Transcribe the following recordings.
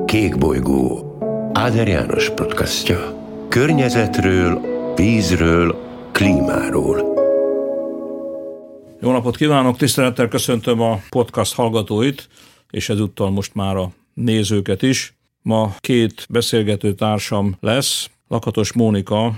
Kékbolygó, Áder János podcastja. Környezetről, vízről, klímáról. Jó napot kívánok, tisztelettel köszöntöm a podcast hallgatóit, és ezúttal most már a nézőket is. Ma két beszélgető társam lesz, Lakatos Mónika,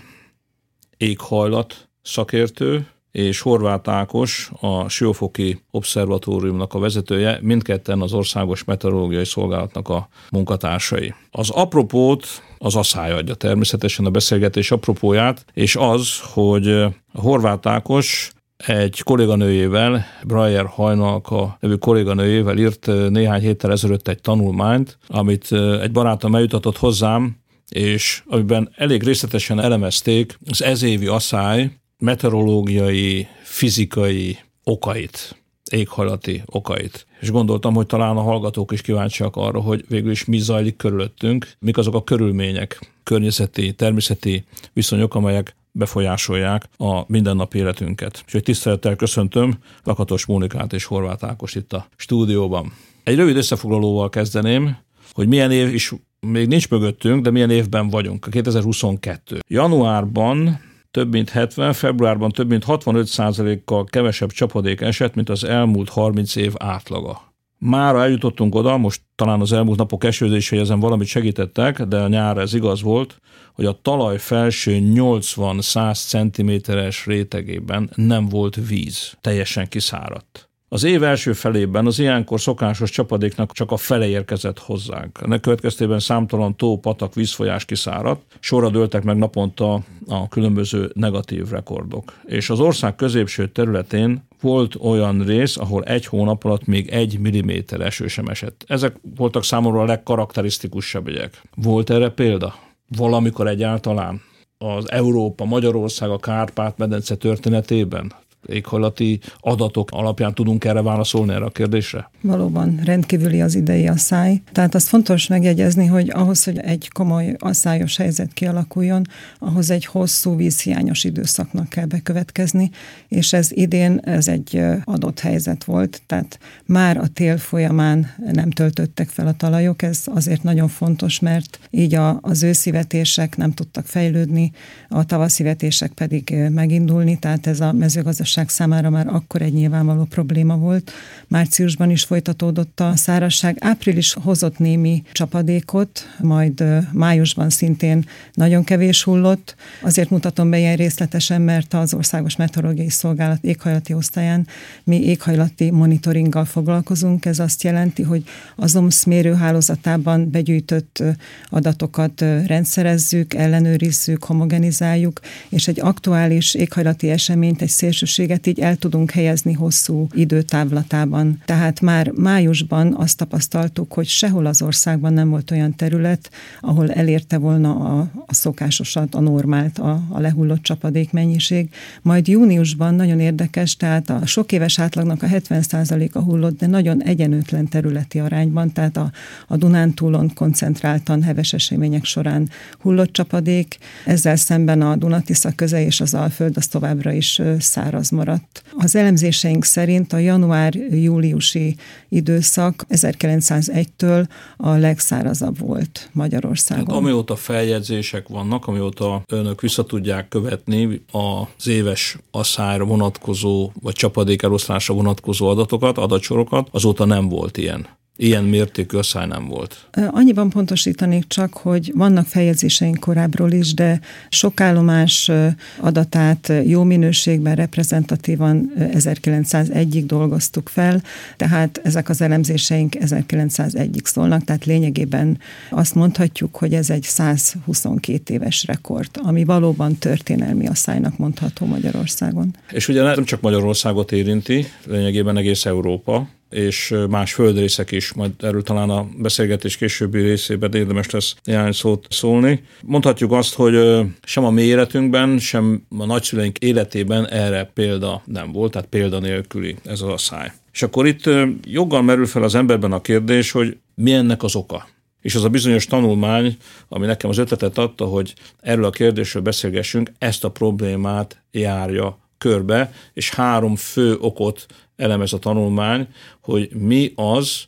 éghajlat szakértő, és Horváth Ákos, a Siófoki Obszervatóriumnak a vezetője, mindketten az Országos Meteorológiai Szolgálatnak a munkatársai. Az apropót az asszály adja természetesen, a beszélgetés apropóját, és az, hogy Horváth Ákos egy kolléganőjével, Breyer Hajnalka nevű kolléganőjével írt néhány héttel ezelőtt egy tanulmányt, amit egy barátom eljutatott hozzám, és amiben elég részletesen elemezték az ezévi asszály meteorológiai, fizikai okait, éghajlati okait. És gondoltam, hogy talán a hallgatók is kíváncsiak arra, hogy végül is mi zajlik körülöttünk, mik azok a körülmények, környezeti, természeti viszonyok, amelyek befolyásolják a mindennapi életünket. Úgyhogy tisztelettel köszöntöm Lakatos Mónikát és Horváth Ákost itt a stúdióban. Egy rövid összefoglalóval kezdeném, hogy milyen év is még nincs mögöttünk, de milyen évben vagyunk. 2022. Januárban több mint 70, februárban több mint 65%-kal kevesebb csapadék esett, mint az elmúlt 30 év átlaga. Mára eljutottunk oda, most talán az elmúlt napok esőzései ezen valamit segítettek, de a nyárra ez igaz volt, hogy a talaj felső 80-100 cm-es rétegében nem volt víz, teljesen kiszáradt. Az év első felében az ilyenkor szokásos csapadéknak csak a fele érkezett hozzánk. Ennek következtében számtalan tó, patak, vízfolyás kiszáradt, sorra dőltek meg naponta a különböző negatív rekordok. És az ország középső területén volt olyan rész, ahol egy hónap alatt még 1 milliméter eső sem esett. Ezek voltak számomra a legkarakterisztikusabb ügyek. Volt erre példa? Valamikor egyáltalán az Európa, Magyarország, a Kárpát-medence történetében? Éghajlati adatok alapján tudunk erre válaszolni, erre a kérdésre? Valóban rendkívüli az idei asszály. Tehát az fontos megjegyezni, hogy ahhoz, hogy egy komoly asszályos helyzet kialakuljon, ahhoz egy hosszú vízhiányos időszaknak kell bekövetkezni, és ez idén egy adott helyzet volt. Tehát már a tél folyamán nem töltöttek fel a talajok, ez azért nagyon fontos, mert így az őszivetések nem tudtak fejlődni, a tavaszivetések pedig megindulni, tehát ez a mezőgazdaság számára már akkor egy nyilvánvaló probléma volt. Márciusban is folytatódott a szárazság. Április hozott némi csapadékot, majd májusban szintén nagyon kevés hullott. Azért mutatom be ilyen részletesen, mert az Országos Meteorológiai Szolgálat éghajlati osztályán mi éghajlati monitoringgal foglalkozunk. Ez azt jelenti, hogy az OMS mérőhálózatában begyűjtött adatokat rendszerezzük, ellenőrizzük, homogenizáljuk, és egy aktuális éghajlati eseményt, egy szélsőséget így el tudunk helyezni hosszú időtávlatában. Tehát már májusban azt tapasztaltuk, hogy sehol az országban nem volt olyan terület, ahol elérte volna a szokásosat, a normált, a lehullott csapadékmennyiség. Majd júniusban nagyon érdekes, tehát a sok éves átlagnak a 70%-a hullott, de nagyon egyenlőtlen területi arányban, tehát a Dunántúlon koncentráltan heves események során hullott csapadék, ezzel szemben a Duna-Tisza köze és az Alföld az továbbra is száraz maradt. Az elemzéseink szerint a január-júliusi időszak 1901-től a legszárazabb volt Magyarországon. Hát, amióta feljegyzések vannak, amióta önök vissza tudják követni az éves asszályra vonatkozó, vagy csapadékeloszlásra vonatkozó adatokat, adatsorokat, azóta nem volt ilyen. Ilyen mértékű asszály nem volt. Annyiban pontosítanék csak, hogy vannak feljegyzéseink korábbról is, de sok állomás adatát jó minőségben, reprezentatívan 1901-ig dolgoztuk fel, tehát ezek az elemzéseink 1901-ig szólnak, tehát lényegében azt mondhatjuk, hogy ez egy 122 éves rekord, ami valóban történelmi asszálynak mondható Magyarországon. És ugye nem csak Magyarországot érinti, lényegében egész Európa, és más földrészek is, majd erről talán a beszélgetés későbbi részében érdemes lesz néhány szót szólni. Mondhatjuk azt, hogy sem a mi életünkben, sem a nagyszüleink életében erre példa nem volt, tehát példa nélküli ez az asszály. És akkor itt joggal merül fel az emberben a kérdés, hogy mi ennek az oka. És az a bizonyos tanulmány, ami nekem az ötletet adta, hogy erről a kérdésről beszélgessünk, ezt a problémát járja körbe, és 3 fő okot elemez a tanulmány, hogy mi az,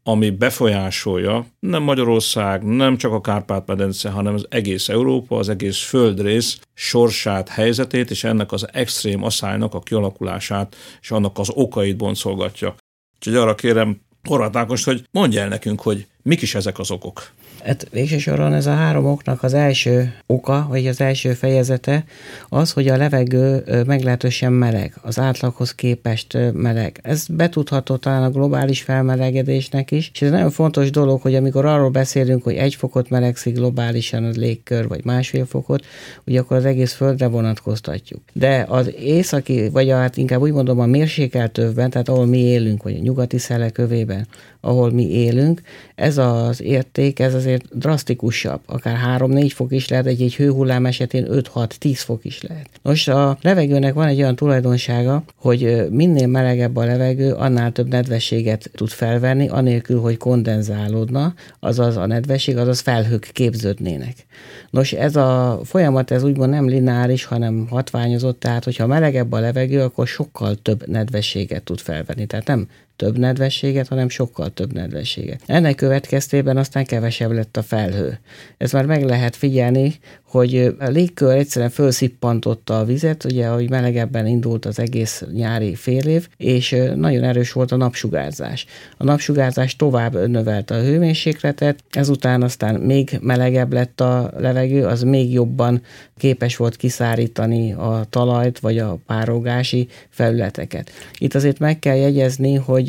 ami befolyásolja nem Magyarország, nem csak a Kárpát-medence, hanem az egész Európa, az egész földrész sorsát, helyzetét, és ennek az extrém aszálynak a kialakulását, és annak az okait boncolgatja. Úgyhogy arra kérem Horváth Ágost, hogy mondja el nekünk, hogy mik is ezek az okok. Hát végső soron ez a 3 oknak az első oka, vagy az első fejezete az, hogy a levegő meglehetősen meleg, az átlaghoz képest meleg. Ez betudható talán a globális felmelegedésnek is, és ez nagyon fontos dolog, hogy amikor arról beszélünk, hogy 1 fokot melegszik globálisan a légkör, vagy 1,5 fokot, ugye akkor az egész földre vonatkoztatjuk. De az északi, vagy hát inkább úgy mondom a mérsékelt övben, tehát ahol mi élünk, vagy a nyugati szelekövében, ahol mi élünk, ez az érték, ez azért drasztikusabb, akár 3-4 fok is lehet, egy hőhullám esetén 5-6-10 fok is lehet. Most a levegőnek van egy olyan tulajdonsága, hogy minél melegebb a levegő, annál több nedvességet tud felvenni, anélkül, hogy kondenzálódna, azaz a nedvesség, azaz felhők képződnének. Nos, ez a folyamat, ez úgymond nem lineáris, hanem hatványozott, tehát hogyha melegebb a levegő, akkor sokkal több nedvességet tud felvenni. Tehát nem több nedvességet, hanem sokkal több nedvességet. Ennek következtében aztán kevesebb lett a felhő. Ez már meg lehet figyelni, hogy a légkör egyszerűen fölszippantotta a vizet, ugye, hogy melegebben indult az egész nyári félév, és nagyon erős volt a napsugárzás. A napsugárzás tovább növelte a hőmérsékletet, ezután aztán még melegebb lett a levegő, az még jobban képes volt kiszárítani a talajt, vagy a párogási felületeket. Itt azért meg kell jegyezni, hogy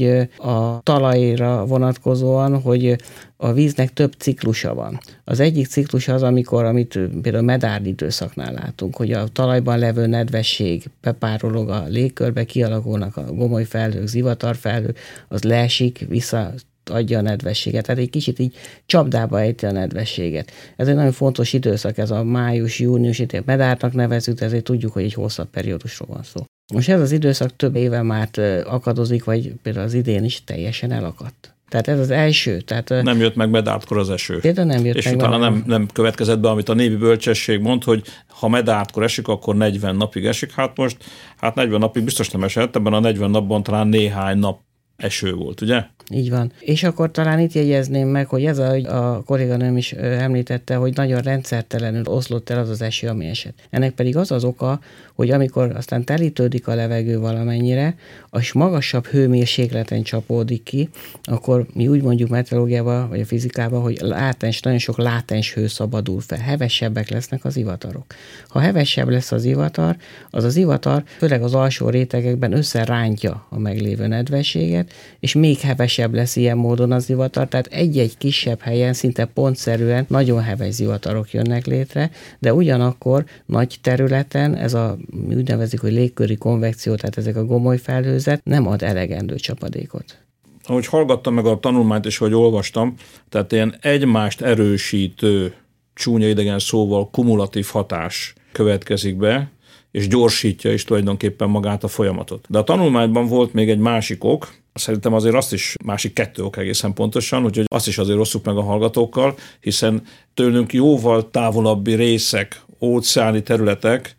a talajra vonatkozóan, hogy a víznek több ciklusa van. Az egyik ciklus az, amit például medárd időszaknál látunk, hogy a talajban levő nedvesség bepárolog a légkörbe, kialakulnak a gomolyfelhők, zivatarfelhők, az leesik, visszaadja a nedvességet. Tehát egy kicsit így csapdába ejti a nedvességet. Ez egy nagyon fontos időszak, ez a május-június, itt medárdnak nevezzük, ezért tudjuk, hogy egy hosszabb periódusról van szó. Most ez az időszak több éve már akadozik, vagy például az idén is teljesen elakadt. Tehát ez az első. Tehát nem jött meg medárdkor az eső. Például nem jött és meg. És utána nem következett be, amit a népi bölcsesség mond, hogy ha medárdkor esik, akkor 40 napig esik. Hát most 40 napig biztos nem esett, ebben a 40 napban talán néhány nap eső volt, ugye? Így van. És akkor talán itt jegyezném meg, hogy ez a kolléganőm is említette, hogy nagyon rendszertelenül oszlott el az az eső, ami esett. Ennek pedig az az oka, hogy amikor aztán telítődik a levegő valamennyire, és magasabb hőmérsékleten csapódik ki, akkor mi úgy mondjuk meteorológiában, vagy a fizikában, hogy nagyon sok látens hő szabadul fel. Hevesebbek lesznek az zivatarok. Ha hevesebb lesz az zivatar, főleg az alsó rétegekben összerántja a meglévő nedvességet, és még hevesebb lesz ilyen módon az zivatar, tehát egy-egy kisebb helyen szinte pontszerűen nagyon heves zivatarok jönnek létre, de ugyanakkor nagy területen ez mi úgy nevezzük, hogy légköri konvekció, tehát ezek a gomolyfelhőzet nem ad elegendő csapadékot. Ahogy hallgattam meg a tanulmányt és hogy olvastam, tehát ilyen egymást erősítő, csúnya idegen szóval kumulatív hatás következik be, és gyorsítja is tulajdonképpen magát a folyamatot. De a tanulmányban volt még egy másik ok, szerintem azért azt is, másik 2 ok egészen pontosan, úgyhogy azt is azért osszuk meg a hallgatókkal, hiszen tőlünk jóval távolabbi részek, óceáni területek,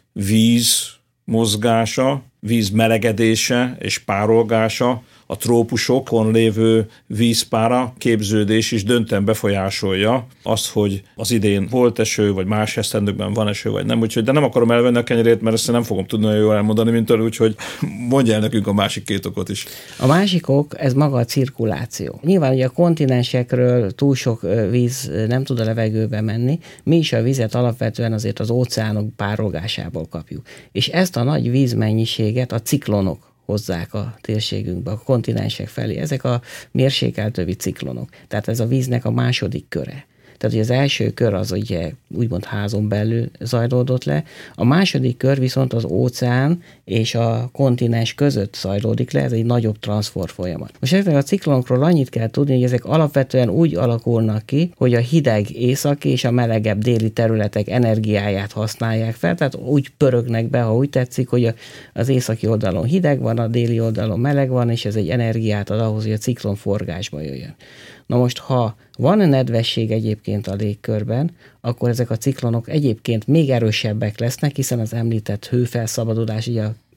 víz mozgása, víz melegedése és párolgása, a trópusokon lévő vízpára képződés is döntően befolyásolja azt, hogy az idén volt eső, vagy más esztendőkben van eső, vagy nem. Úgyhogy, de nem akarom elvenni a kenyerét, mert ezt nem fogom tudni olyan jól elmondani, mint ön, úgyhogy mondja el nekünk a másik 2 okot is. A másik ok, ez maga a cirkuláció. Nyilván ugye a kontinensekről túl sok víz nem tud a levegőbe menni, mi is a vizet alapvetően azért az óceánok párolgásából kapjuk. És ezt a nagy vízmennyiséget a ciklonok hozzák a térségünkbe, a kontinensek felé. Ezek a mérsékeltövi ciklonok. Tehát ez a víznek a második köre. Tehát ugye az első kör az ugye úgymond házon belül zajlódott le, a második kör viszont az óceán és a kontinens között zajlódik le, ez egy nagyobb transzfer folyamat. Most ezeknek a ciklonokról annyit kell tudni, hogy ezek alapvetően úgy alakulnak ki, hogy a hideg északi és a melegebb déli területek energiáját használják fel, tehát úgy pörögnek be, ha úgy tetszik, hogy az északi oldalon hideg van, a déli oldalon meleg van, és ez egy energiát ad ahhoz, hogy a ciklon forgásba jöjjön. Na most, ha van nedvesség egyébként a légkörben, akkor ezek a ciklonok egyébként még erősebbek lesznek, hiszen az említett hőfelszabadulás, ugye a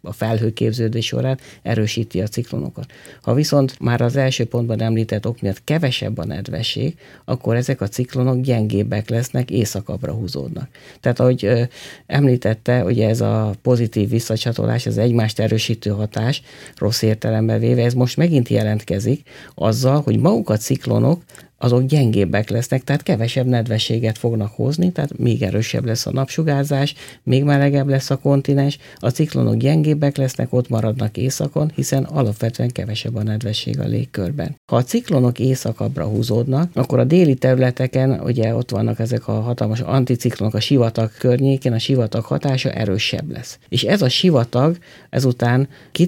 a felhőképződés során erősíti a ciklonokat. Ha viszont már az első pontban említett ok miatt kevesebb a nedvesség, akkor ezek a ciklonok gyengébbek lesznek, északabbra húzódnak. Tehát ahogy említette, ugye ez a pozitív visszacsatolás, ez egymást erősítő hatás, rossz értelembe véve, ez most megint jelentkezik azzal, hogy maguk a ciklonok azok gyengébbek lesznek, tehát kevesebb nedvességet fognak hozni, tehát még erősebb lesz a napsugárzás, még melegebb lesz a kontinens, a ciklonok gyengébbek lesznek, ott maradnak északon, hiszen alapvetően kevesebb a nedvesség a légkörben. Ha a ciklonok északabbra húzódnak, akkor a déli területeken ugye ott vannak ezek a hatalmas anticiklonok a sivatag környékén, a sivatag hatása erősebb lesz. És ez a sivatag ezután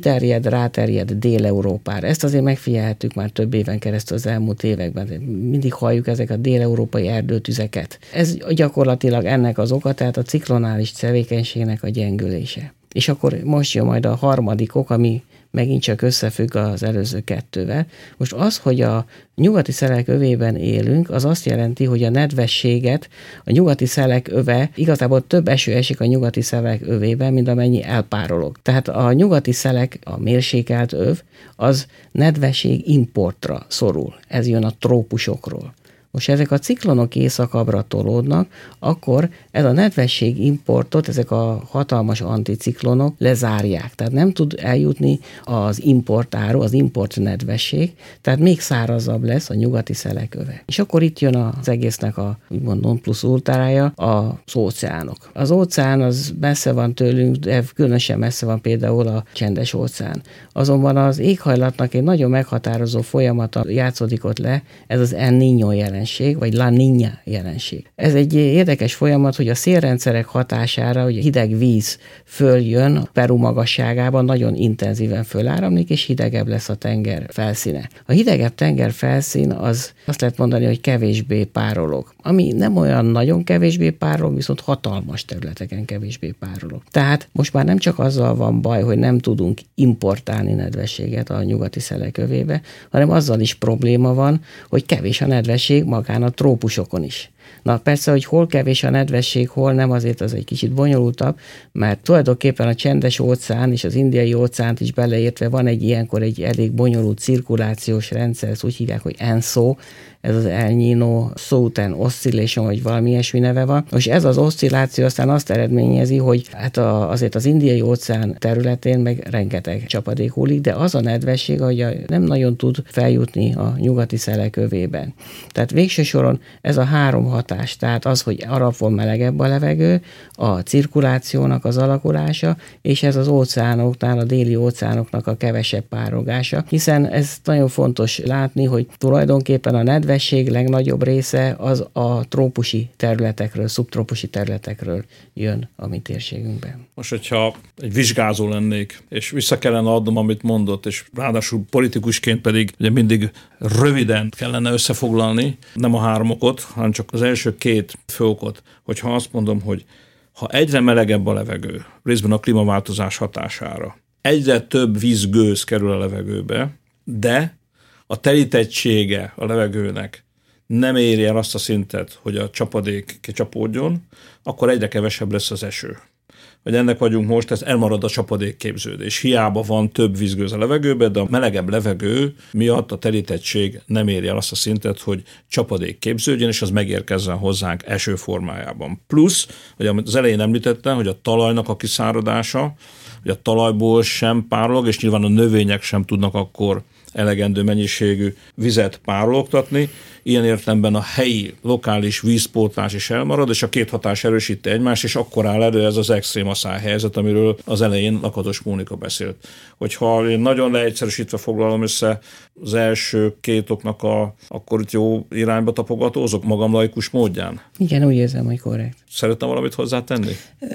ráterjed Dél-Európára. Ezt azért megfigyelhettük már több éven keresztül az elmúlt években. Mindig halljuk ezek a dél-európai erdőtüzeket. Ez gyakorlatilag ennek az oka, tehát a ciklonális tevékenységnek a gyengülése. És akkor most jön majd a harmadik ok, ami megint csak összefügg az előző kettővel. Most az, hogy a nyugati szelek övében élünk, az azt jelenti, hogy a nedvességet a nyugati szelek öve, igazából több eső esik a nyugati szelek övében, mint amennyi elpárolog. Tehát a nyugati szelek, a mérsékelt öv, az nedvesség importra szorul. Ez jön a trópusokról. Most ezek a ciklonok északabbra tolódnak, akkor ez a nedvesség importot, ezek a hatalmas anticiklonok lezárják. Tehát nem tud eljutni az importáru, az import nedvesség, tehát még szárazabb lesz a nyugati szeleköve. És akkor itt jön az egésznek a úgymond non plus ultrája, az óceánok. Az óceán az messze van tőlünk, de különösen messze van például a Csendes óceán. Azonban az éghajlatnak egy nagyon meghatározó folyamata játszódik ott le, ez az El Niño jelenség, vagy La Niña jelenség. Ez egy érdekes folyamat, hogy a szélrendszerek hatására, hogy a hideg víz följön Peru magasságában, nagyon intenzíven föláramlik, és hidegebb lesz a tenger felszíne. A hidegebb tenger felszín az azt lehet mondani, hogy kevésbé párolog. Ami nem olyan nagyon kevésbé párolog, viszont hatalmas területeken kevésbé párolog. Tehát most már nem csak azzal van baj, hogy nem tudunk importálni nedvességet a nyugati szelekövébe, hanem azzal is probléma van, hogy kevés a nedvesség magán a trópusokon is. Na persze, hogy hol kevés a nedvesség, hol nem, azért az egy kicsit bonyolultabb, mert tulajdonképpen a Csendes óceán és az Indiai óceánt is beleértve van ilyenkor egy elég bonyolult cirkulációs rendszer, ezt úgy hívják, hogy ENSO, ez az El Niño Southern Oscillation, vagy valami ilyesmi neve van. Most ez az oszcilláció aztán azt eredményezi, hogy hát azért az Indiai óceán területén meg rengeteg csapadék hullik, de az a nedvesség, hogy nem nagyon tud feljutni a nyugati szelekövében. Tehát végső soron ez a három hatás, tehát az, hogy arabból melegebb a levegő, a cirkulációnak az alakulása, és ez az óceánoknál, a déli óceánoknak a kevesebb párogása, hiszen ez nagyon fontos látni, hogy tulajdonképpen a nedvesség legnagyobb része az a trópusi területekről, szubtrópusi területekről jön a mi térségünkben. Most, hogyha egy vizsgázó lennék, és vissza kellene adnom, amit mondott, és ráadásul politikusként pedig ugye mindig röviden kellene összefoglalni, nem a három okot, hanem csak az első két fő okot, hogyha azt mondom, hogy ha egyre melegebb a levegő, részben a klímaváltozás hatására, egyre több vízgőz kerül a levegőbe, de a telítettsége a levegőnek nem éri el azt a szintet, hogy a csapadék kicsapódjon, akkor egyre kevesebb lesz az eső. Hogy ennek vagyunk most, ez elmarad a csapadékképződés. Hiába van több vízgőz a levegőben, de a melegebb levegő miatt a telítettség nem éri el azt a szintet, hogy csapadék képződjön, és az megérkezzen hozzánk eső formájában. Plusz, hogy amit az elején említettem, hogy a talajnak a kiszáradása, hogy a talajból sem párolog, és nyilván a növények sem tudnak akkor elegendő mennyiségű vizet párologtatni. Ilyen értelemben a helyi, lokális vízpótlás is elmarad, és a két hatás erősíti egymást, és akkor áll elő ez az extrém asszályhelyzet, amiről az elején Lakatos Mónika beszélt. Hogyha én nagyon leegyszerűsítve foglalom össze az első két oknak, akkor itt jó irányba tapogatózok magam laikus módján. Igen, úgy érzem, hogy korrekt. Szeretném valamit hozzátenni?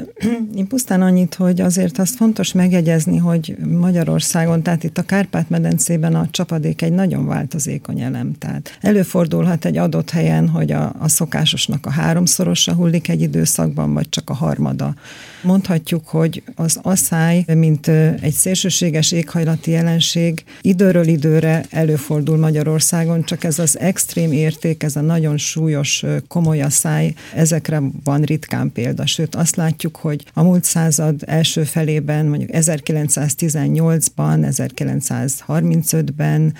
Én pusztán annyit, hogy azért azt fontos megjegyezni, hogy Magyarországon, tehát itt a Kárpát-medencében a csapadék egy nagyon változékony elem. Tehát előfordulhat egy adott helyen, hogy a szokásosnak a háromszorosa hullik egy időszakban, vagy csak a harmada. Mondhatjuk, hogy az asszály, mint egy szélsőséges éghajlati jelenség időről időre előfordul Magyarországon, csak ez az extrém érték, ez a nagyon súlyos, komoly asszály, ezekre van ritkán példa, sőt azt látjuk, hogy a múlt század első felében, mondjuk 1918-ban, 1935-ben,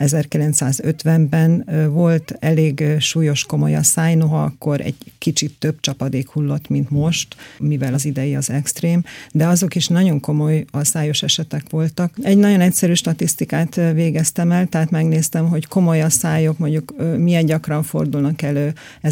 1950-ben volt elég súlyos komoly asszály, noha akkor egy kicsit több csapadék hullott, mint most, mivel az idei az extrém, de azok is nagyon komoly asszályos esetek voltak. Egy nagyon egyszerű statisztikát végeztem el, tehát megnéztem, hogy komoly asszályok mondjuk milyen gyakran fordulnak elő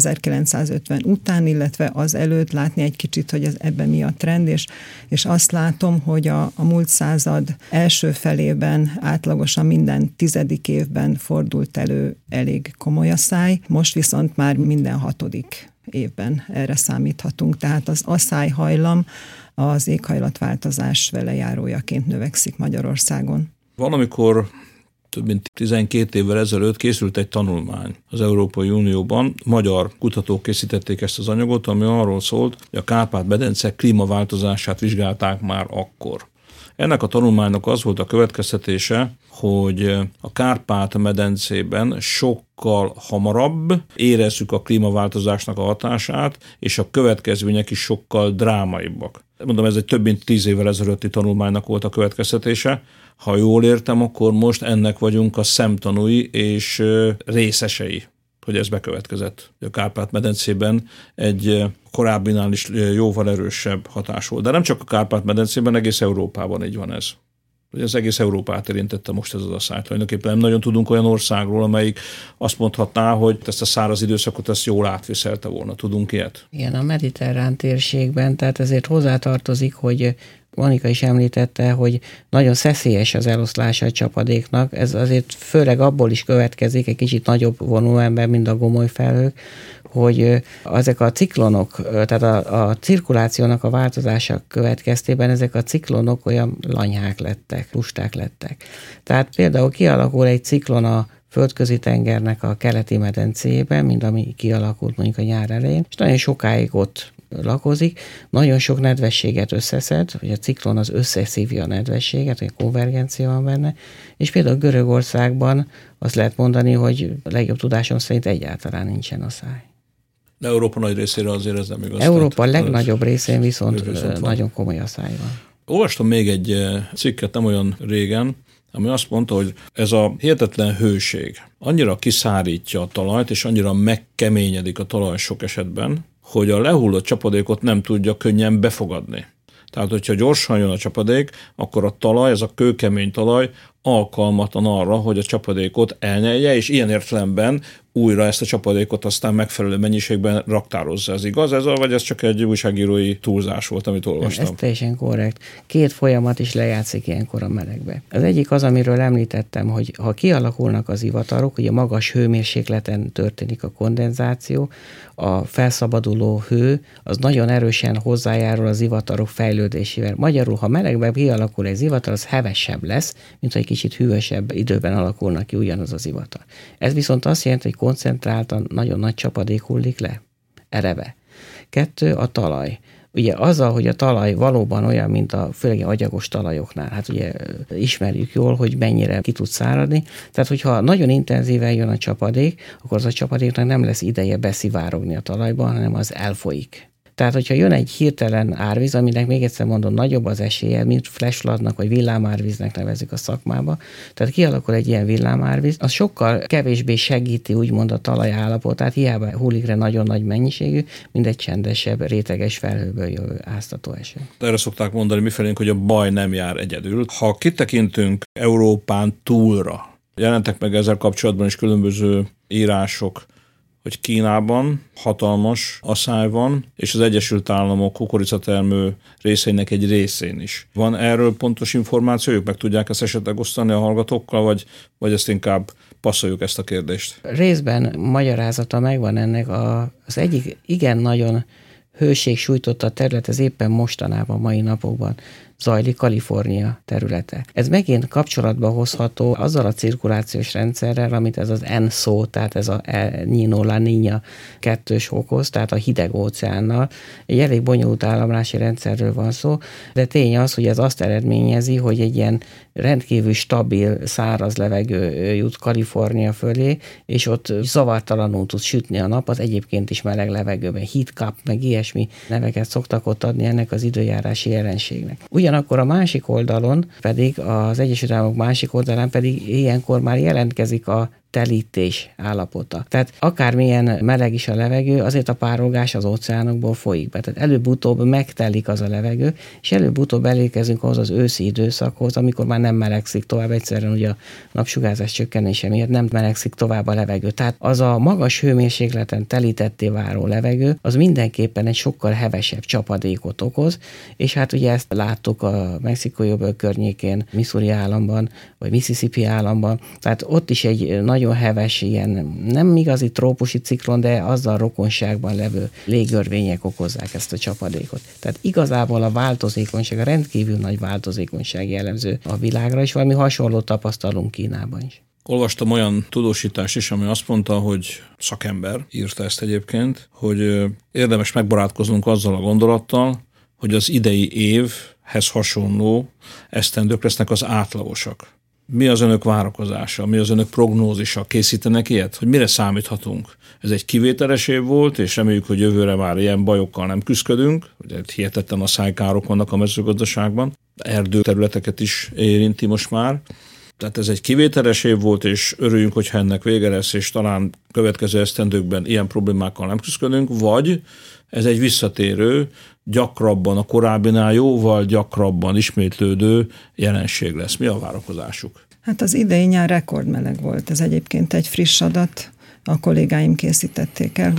1950 után, illetve az előtt, látni egy kicsit, hogy ebben mi a trend, és azt látom, hogy a múlt század első felében átlagosan minden 10. évben fordult elő elég komoly asszály, most viszont már minden 6. évben erre számíthatunk, tehát az asszályhajlam az éghajlatváltozás velejárójaként növekszik Magyarországon. Valamikor több mint 12 évvel ezelőtt készült egy tanulmány az Európai Unióban. Magyar kutatók készítették ezt az anyagot, ami arról szólt, hogy a Kárpát-medence klímaváltozását vizsgálták már akkor. Ennek a tanulmánynak az volt a következtetése, hogy a Kárpát-medencében sokkal hamarabb érezzük a klímaváltozásnak a hatását, és a következmények is sokkal drámaibbak. Mondom, ez egy több mint 10 évvel ezelőtti tanulmánynak volt a következtetése. Ha jól értem, akkor most ennek vagyunk a szemtanúi és részesei, hogy ez bekövetkezett. A Kárpát-medencében egy korábbinál is jóval erősebb hatás volt. De nem csak a Kárpát-medencében, egész Európában így van ez. Az egész Európát érintette most ez az asszály. Tulajdonképpen nem nagyon tudunk olyan országról, amelyik azt mondhatná, hogy ezt a száraz időszakot ezt jól átviszelte volna. Tudunk ilyet? Igen, a mediterrán térségben, tehát ezért hozzátartozik, hogy Monika is említette, hogy nagyon szeszélyes az eloszlása a csapadéknak. Ez azért főleg abból is következik, egy kicsit nagyobb volumenben, mint a gomoly felhők, hogy ezek a ciklonok, tehát a cirkulációnak a változása következtében ezek a ciklonok olyan lanyhák lettek, lusták lettek. Tehát például kialakul egy ciklon a Földközi tengernek a keleti medencéjében, mint ami kialakult mondjuk a nyár elején, és nagyon sokáig ott lakozik, nagyon sok nedvességet összeszed, hogy a ciklon az összeszívja a nedvességet, hogy konvergencia van benne, és például Görögországban azt lehet mondani, hogy a legjobb tudásom szerint egyáltalán nincsen asszály. De Európa nagy részére azért ez nem igaz. Európa legnagyobb részén viszont nagyon komoly asszály van. Olvastam még egy cikket nem olyan régen, ami azt mondta, hogy ez a hihetetlen hőség annyira kiszárítja a talajt, és annyira megkeményedik a talaj sok esetben, hogy a lehullott csapadékot nem tudja könnyen befogadni. Tehát, hogyha gyorsan jön a csapadék, akkor a talaj, ez a kőkemény talaj alkalmatlan arra, hogy a csapadékot elnyelje, és ilyen értelemben újra ezt a csapadékot aztán megfelelő mennyiségben raktározza. Ez igaz ez, vagy ez csak egy újságírói túlzás volt, amit olvastam? Ez teljesen korrekt. 2 folyamat is lejátszik ilyenkor a melegbe. Az egyik az, amiről említettem, hogy ha kialakulnak az ivatarok, ugye magas hőmérsékleten történik a kondenzáció, a felszabaduló hő az nagyon erősen hozzájárul az ivatarok fejlődésével. Magyarul, ha melegben kialakul egy zivatar, az hevesebb lesz, mint ha egy kicsit hűvösebb időben alakulnak ki ugyanaz az ivatar. Ez viszont azt jelenti, hogy koncentráltan nagyon nagy csapadék hullik le, ereve. 2, a talaj. Ugye azzal, hogy a talaj valóban olyan, mint a főleg agyagos talajoknál, hát ugye ismerjük jól, hogy mennyire ki tud száradni, tehát hogyha nagyon intenzíven jön a csapadék, akkor az a csapadéknak nem lesz ideje beszivárogni a talajban, hanem az elfolyik. Tehát, hogyha jön egy hirtelen árvíz, aminek még egyszer mondom, nagyobb az esélye, mint flashfloodnak, vagy villámárvíznek nevezik a szakmába, tehát kialakul egy ilyen villámárvíz, az sokkal kevésbé segíti úgymond a talaj állapotát, hiába hullik le nagyon nagy mennyiségű, mint egy csendesebb, réteges felhőből jövő áztató eső. Erre szokták mondani mifelénk, hogy a baj nem jár egyedül. Ha kitekintünk Európán túlra, jelentek meg ezzel kapcsolatban is különböző írások, hogy Kínában hatalmas asszály van, és az Egyesült Államok kukoricatermő részeinek egy részén is. Van erről pontos információjuk? Meg tudják ezt esetleg osztani a hallgatókkal, vagy ezt inkább passzoljuk ezt a kérdést? Részben magyarázata megvan ennek. Az egyik igen nagyon hőség sújtotta a terület, ez éppen mostanában, mai napokban zajlik Kalifornia területe. Ez megint kapcsolatba hozható azzal a cirkulációs rendszerrel, amit ez az ENSO, tehát ez a El Niño La Niña kettős okoz, tehát a hideg óceánnal. Egy elég bonyolult áramlási rendszerről van szó, de tény az, hogy ez azt eredményezi, hogy egy ilyen rendkívül stabil, száraz levegő jut Kalifornia fölé, és ott zavartalanul tud sütni a nap, az egyébként is meleg levegőben, heat cup, meg ilyesmi neveket szoktak ott adni ennek az időjárási jelenségnek. Ugyanakkor a másik oldalon pedig, az Egyesült Államok másik oldalán pedig ilyenkor már jelentkezik a telítés állapota. Tehát akármilyen meleg is a levegő, azért a párolgás az óceánokból folyik be. Tehát előbb-utóbb megtelik az a levegő, és előbb-utóbb elérkezünk ahhoz az őszi időszakhoz, amikor már nem melegszik tovább, egyszerűen ugye a napsugárzás csökkenése miatt nem melegszik tovább a levegő. Tehát az a magas hőmérsékleten telítetté váló levegő, az mindenképpen egy sokkal hevesebb csapadékot okoz, és hát ugye ezt láttuk a Mexikói-öböl környékén, Missouri államban, vagy Mississippi államban, tehát ott is egy nagyon heves, ilyen nem igazi trópusi ciklon, de azzal rokonságban levő légörvények okozzák ezt a csapadékot. Tehát igazából a változékonyság, a rendkívül nagy változékonyság jellemző a világra, és valami hasonlót tapasztalunk Kínában is. Olvastam olyan tudósítást is, ami azt mondta, hogy szakember írta ezt egyébként, hogy érdemes megbarátkoznunk azzal a gondolattal, hogy az idei évhez hasonló esztendők lesznek az átlagosak. Mi az önök várakozása, mi az önök prognózisa? Készítenek ilyet? Hogy mire számíthatunk? Ez egy kivételes év volt, és reméljük, hogy jövőre már ilyen bajokkal nem küzdködünk. Ugye hihetetlen a szájkárok vannak a mezőgazdaságban. Erdőterületeket is érinti most már. Tehát ez egy kivételes év volt, és örüljünk, hogyha ennek vége lesz, és talán következő esztendőkben ilyen problémákkal nem küzdködünk, vagy ez egy visszatérő, gyakrabban, a korábbinál jóval gyakrabban ismétlődő jelenség lesz. Mi a várakozásuk? Hát az idei nyár rekordmeleg volt. Ez egyébként egy friss adat. A kollégáim készítették el,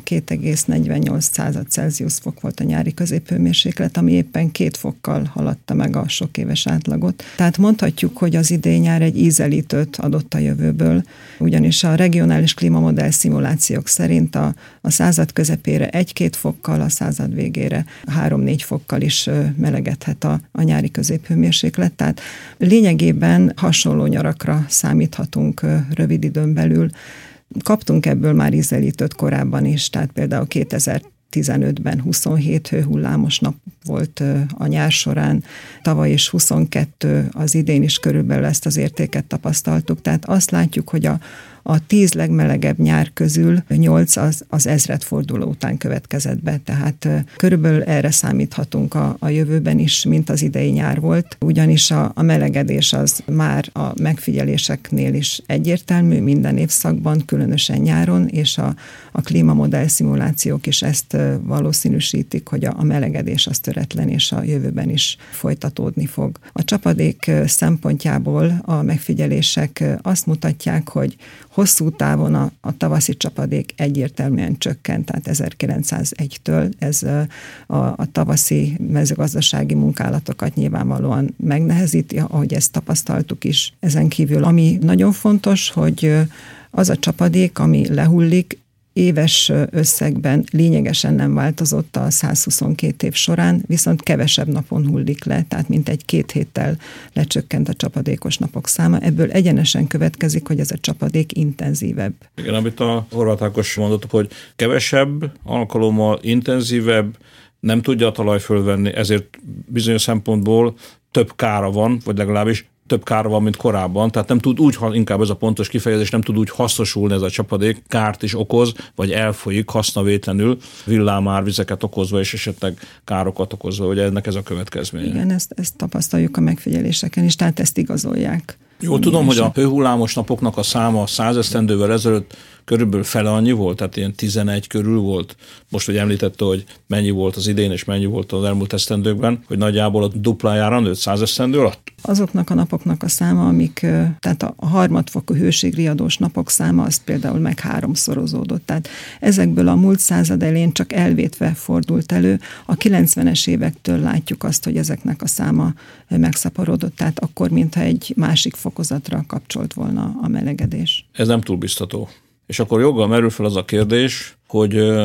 22,48 Celsius fok volt a nyári középhőmérséklet, ami éppen 2 fokkal haladta meg a sok éves átlagot. Tehát mondhatjuk, hogy az idei nyár egy ízelítőt adott a jövőből, ugyanis a regionális klímamodell szimulációk szerint a század közepére 1-2 fokkal, a század végére 3-4 fokkal is melegedhet a nyári középhőmérséklet. Tehát lényegében hasonló nyarakra számíthatunk rövid időn belül. Kaptunk ebből már ízelítőt korábban is, tehát például 2015-ben 27 hőhullámos nap volt a nyár során, tavaly is 22, az idén is körülbelül ezt az értéket tapasztaltuk, tehát azt látjuk, hogy a 10 legmelegebb nyár közül 8 az ezredforduló után következett be, tehát körülbelül erre számíthatunk a jövőben is, mint az idei nyár volt, ugyanis a melegedés az már a megfigyeléseknél is egyértelmű minden évszakban, különösen nyáron, és a klímamodell szimulációk is ezt valószínűsítik, hogy a melegedés az töretlen, és a jövőben is folytatódni fog. A csapadék szempontjából a megfigyelések azt mutatják, hogy hosszú távon a tavaszi csapadék egyértelműen csökkent, tehát 1901-től ez a tavaszi mezőgazdasági munkálatokat nyilvánvalóan megnehezíti, ahogy ezt tapasztaltuk is. Ezen kívül, ami nagyon fontos, hogy az a csapadék, ami lehullik, éves összegben lényegesen nem változott a 122 év során, viszont kevesebb napon hullik le, tehát mintegy 2 héttel lecsökkent a csapadékos napok száma. Ebből egyenesen következik, hogy ez a csapadék intenzívebb. Igen, amit a Horváth Ákos mondott, hogy kevesebb alkalommal intenzívebb, nem tudja a talaj fölvenni, ezért bizonyos szempontból több kára van, vagy legalábbis több kára van, mint korábban, tehát nem tud úgy, inkább ez a pontos kifejezés, nem tud úgy hasznosulni ez a csapadék, kárt is okoz, vagy elfolyik hasznavétlenül, villámárvizeket okozva, és esetleg károkat okozva, hogy ennek ez a következménye. Igen, ezt tapasztaljuk a megfigyeléseken is, tehát ezt igazolják. Jól tudom, hogy a hőhullámos napoknak a száma 100 esztendővel ezelőtt körülbelül fele annyi volt, tehát ilyen 11 körül volt. Most, hogy említette, hogy mennyi volt az idén, és mennyi volt az elmúlt esztendőkben, hogy nagyjából a duplájára nőtt 100 esztendő alatt? Azoknak a napoknak a száma, amik, tehát a harmadfokú hőségriadós napok száma, az például meg 3-szorozódott. Tehát ezekből a múlt század elején csak elvétve fordult elő. A 90-es évektől látjuk azt, hogy ezeknek a száma megszaporodott, tehát akkor, mintha egy másik fokozatra kapcsolt volna a melegedés. Ez nem túl biztató. És akkor joggal merül fel az a kérdés, hogy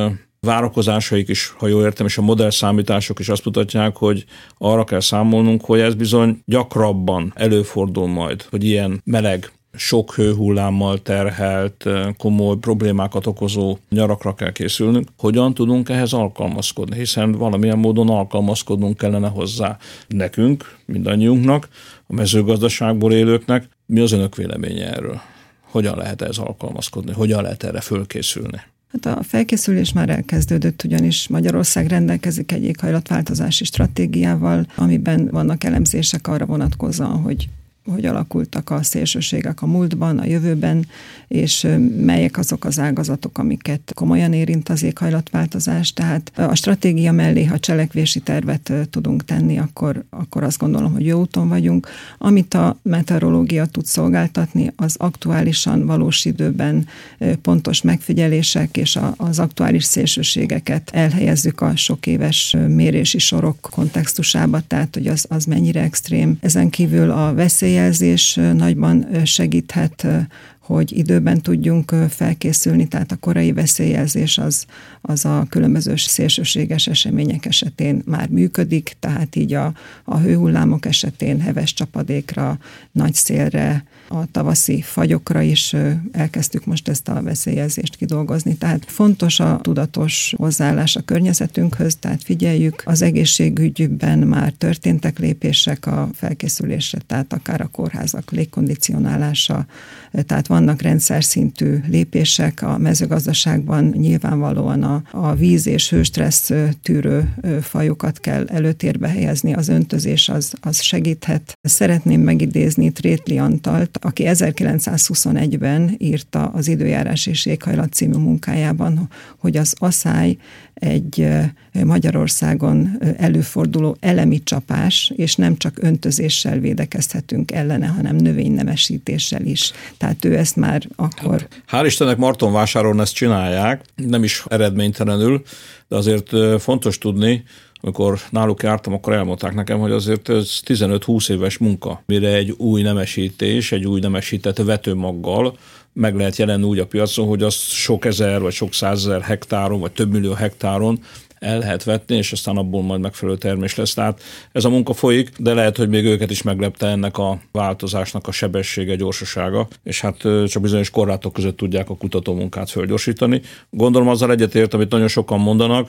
várakozásaik is, ha jól értem, és a modellszámítások is azt mutatják, hogy arra kell számolnunk, hogy ez bizony gyakrabban előfordul majd, hogy ilyen meleg, sok hőhullámmal terhelt, komoly problémákat okozó nyarakra kell készülnünk. Hogyan tudunk ehhez alkalmazkodni? Hiszen valamilyen módon alkalmazkodnunk kellene hozzá nekünk, mindannyiunknak, a mezőgazdaságból élőknek. Mi az önök véleménye erről? Hogyan lehet ehhez alkalmazkodni? Hogyan lehet erre fölkészülni? Hát a felkészülés már elkezdődött, ugyanis Magyarország rendelkezik egy éghajlatváltozási stratégiával, amiben vannak elemzések arra vonatkozóan, hogy alakultak a szélsőségek a múltban, a jövőben, és melyek azok az ágazatok, amiket komolyan érint az éghajlatváltozás. Tehát a stratégia mellé, ha cselekvési tervet tudunk tenni, akkor azt gondolom, hogy jó úton vagyunk. Amit a meteorológia tud szolgáltatni, az aktuálisan valós időben pontos megfigyelések, és az aktuális szélsőségeket elhelyezzük a sok éves mérési sorok kontextusába, tehát hogy az mennyire extrém. Ezen kívül a veszélyjelzés nagyban segíthet, hogy időben tudjunk felkészülni, tehát a korai veszélyjelzés az a különböző szélsőséges események esetén már működik, tehát így a hőhullámok esetén heves csapadékra, nagy szélre, a tavaszi fagyokra is elkezdtük most ezt a veszélyjelzést kidolgozni. Tehát fontos a tudatos hozzáállás a környezetünkhöz, tehát figyeljük. Az egészségügyben már történtek lépések a felkészülésre, tehát akár a kórházak légkondicionálása, tehát vannak rendszer szintű lépések a mezőgazdaságban, nyilvánvalóan a víz és hőstressz tűrő fajokat kell előtérbe helyezni, az öntözés az segíthet. Szeretném megidézni Trétli Antalt, aki 1921-ben írta az Időjárás és éghajlat című munkájában, hogy az aszály egy Magyarországon előforduló elemi csapás, és nem csak öntözéssel védekezhetünk ellene, hanem növénynemesítéssel is. Tehát ő ezt már akkor... Hál' Istennek Martonvásáron ezt csinálják, nem is eredménytelenül, de azért fontos tudni, amikor náluk jártam, akkor elmondták nekem, hogy azért ez 15-20 éves munka, mire egy új nemesítés, egy új nemesített vetőmaggal meg lehet jelenni úgy a piacon, hogy azt sok ezer, vagy sok százezer hektáron, vagy több millió hektáron el lehet vetni, és aztán abból majd megfelelő termés lesz. Tehát ez a munka folyik, de lehet, hogy még őket is meglepte ennek a változásnak a sebessége, gyorsasága, és hát csak bizonyos korlátok között tudják a kutatómunkát fölgyorsítani. Gondolom azzal egyetért, amit nagyon sokan mondanak,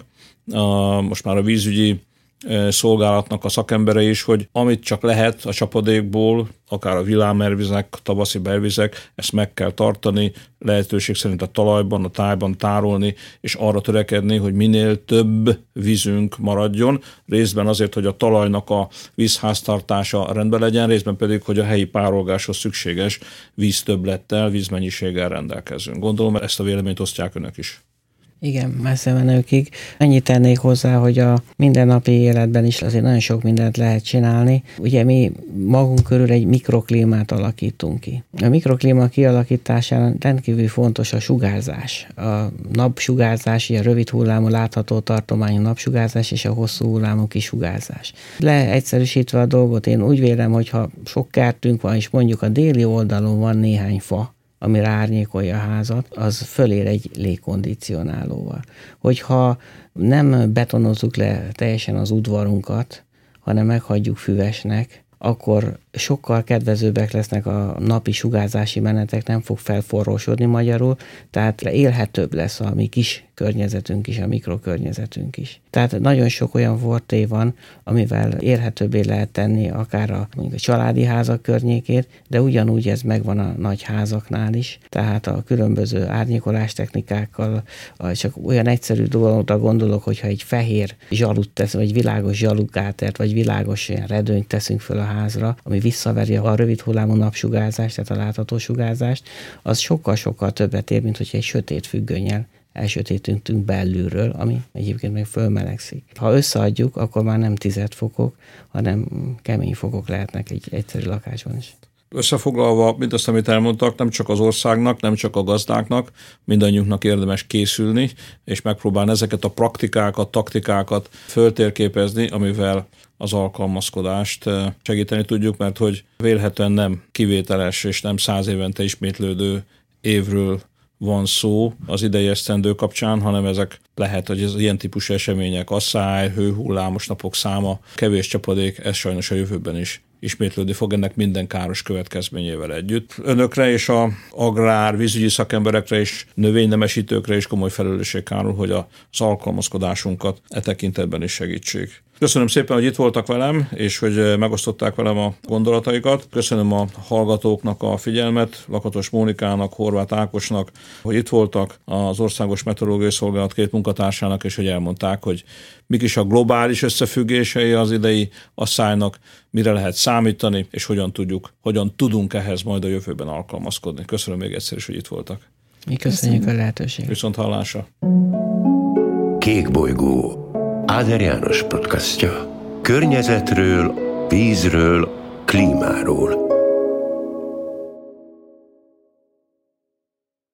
most már a vízügyi szolgálatnak a szakembere is, hogy amit csak lehet a csapadékból, akár a villámervizek, tavaszi belvizek, ezt meg kell tartani, lehetőség szerint a talajban, a tájban tárolni, és arra törekedni, hogy minél több vízünk maradjon, részben azért, hogy a talajnak a vízháztartása rendben legyen, részben pedig, hogy a helyi párolgáshoz szükséges víztöbblettel, vízmennyiséggel rendelkezünk. Gondolom, ezt a véleményt osztják önök is. Igen, messze menőkig. Ennyit tennék hozzá, hogy a mindennapi életben is azért nagyon sok mindent lehet csinálni. Ugye mi magunk körül egy mikroklímát alakítunk ki. A mikroklíma kialakításán rendkívül fontos a sugárzás. A napsugárzás, ilyen rövid hullámú látható tartományú napsugárzás és a hosszú hullámú kisugárzás. Leegyszerűsítve a dolgot, én úgy vélem, hogy ha sok kertünk van, és mondjuk a déli oldalon van néhány fa, ami árnyékolja a házat, az fölér egy légkondicionálóval. Hogyha nem betonozzuk le teljesen az udvarunkat, hanem meghagyjuk füvesnek, akkor sokkal kedvezőbbek lesznek a napi sugárzási menetek, nem fog felforrósodni magyarul, tehát élhetőbb lesz a mi kis környezetünk is, a mikrokörnyezetünk is. Tehát nagyon sok olyan forté van, amivel érhetőbbé lehet tenni akár a családi házak környékét, de ugyanúgy ez megvan a nagy házaknál is, tehát a különböző árnyékolás technikákkal, csak olyan egyszerű dologra gondolok, hogyha egy fehér zsalut teszünk, vagy világos zsalugátert, vagy világos ilyen redőnyt teszünk föl a házra, ami visszaveri a rövid hullámú napsugárzást, tehát a látható sugárzást, az sokkal-sokkal többet ér, mint hogyha egy sötét függönnyel elsötétítünk belülről, ami egyébként meg fölmelegszik. Ha összeadjuk, akkor már nem 10 fokok, hanem kemény fokok lehetnek egy egyszerű lakásban is. Összefoglalva, mindazt, amit elmondtak, nem csak az országnak, nem csak a gazdáknak, mindannyiunknak érdemes készülni, és megpróbálni ezeket a praktikákat, taktikákat föltérképezni, amivel az alkalmazkodást segíteni tudjuk, mert hogy vélhetően nem kivételes és nem 100 évente ismétlődő évről van szó az idei esztendő kapcsán, hanem ezek lehet, hogy az ilyen típusú események, asszály, hőhullámos napok száma, kevés csapadék, ez sajnos a jövőben is ismétlődni fog, ennek minden káros következményével együtt. Önökre és a agrár, vízügyi szakemberekre és növénynemesítőkre is komoly felelősség hárul, hogy az alkalmazkodásunkat e tekintetben is segítsék. Köszönöm szépen, hogy itt voltak velem, és hogy megosztották velem a gondolataikat. Köszönöm a hallgatóknak a figyelmet, Lakatos Mónikának, Horváth Ákosnak, hogy itt voltak, az Országos Meteorológiai Szolgálat két munkatársának, és hogy elmondták, hogy mik is a globális összefüggései az idei asszálynak, mire lehet számítani, és hogyan tudunk ehhez majd a jövőben alkalmazkodni. Köszönöm még egyszer is, hogy itt voltak. Mi köszönjük a lehetőséget. Viszont hallásra. Kék bolygó Áder János podcastja. Környezetről, vízről, klímáról.